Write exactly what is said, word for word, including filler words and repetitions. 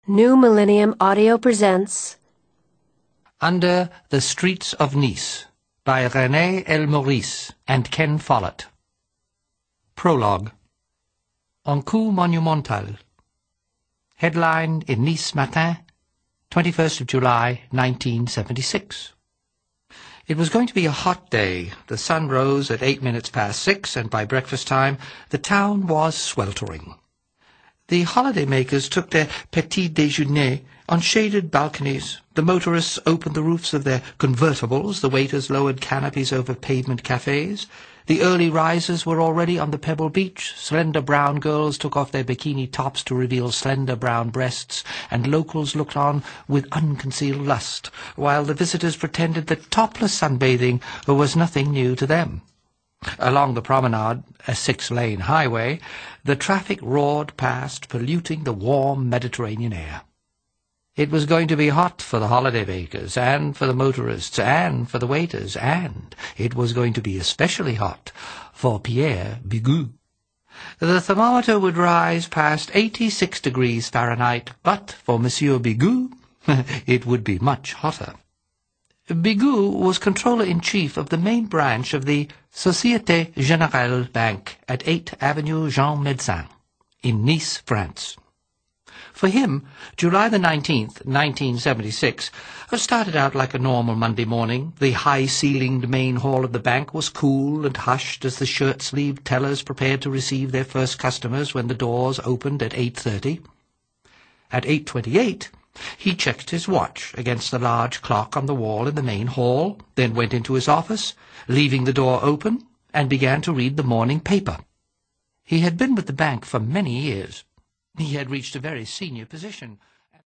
New Millennium Audio presents Under the Streets of Nice by René L. Maurice and Ken Follett. Prologue. En coup monumental. Headline in Nice Matin, twenty-first of July, nineteen seventy-six. It was going to be a hot day. The sun rose at eight minutes past six, and by breakfast time the town was sweltering. The holiday-makers took their petit déjeuner on shaded balconies. The motorists opened the roofs of their convertibles. The waiters lowered canopies over pavement cafes. The early risers were already on the pebble beach. Slender brown girls took off their bikini tops to reveal slender brown breasts, and locals looked on with unconcealed lust, while the visitors pretended that topless sunbathing was nothing new to them. Along the promenade, a six-lane highway, the traffic roared past, polluting the warm Mediterranean air. It was going to be hot for the holiday-makers, and for the motorists, and for the waiters, and it was going to be especially hot for Pierre Bigot. The thermometer would rise past eighty-six degrees Fahrenheit, but for Monsieur Bigot it would be much hotter. Bigot was controller-in-chief of the main branch of the Société Générale Bank at eight Avenue Jean Médecin, in Nice, France. For him, July the nineteenth, nineteen seventy-six, started out like a normal Monday morning. The high-ceilinged main hall of the bank was cool and hushed as the shirt-sleeved tellers prepared to receive their first customers when the doors opened at eight thirty. At eight twenty-eight, he checked his watch against the large clock on the wall in the main hall, then went into his office, leaving the door open, and began to read the morning paper. He had been with the bank for many years. He had reached a very senior position.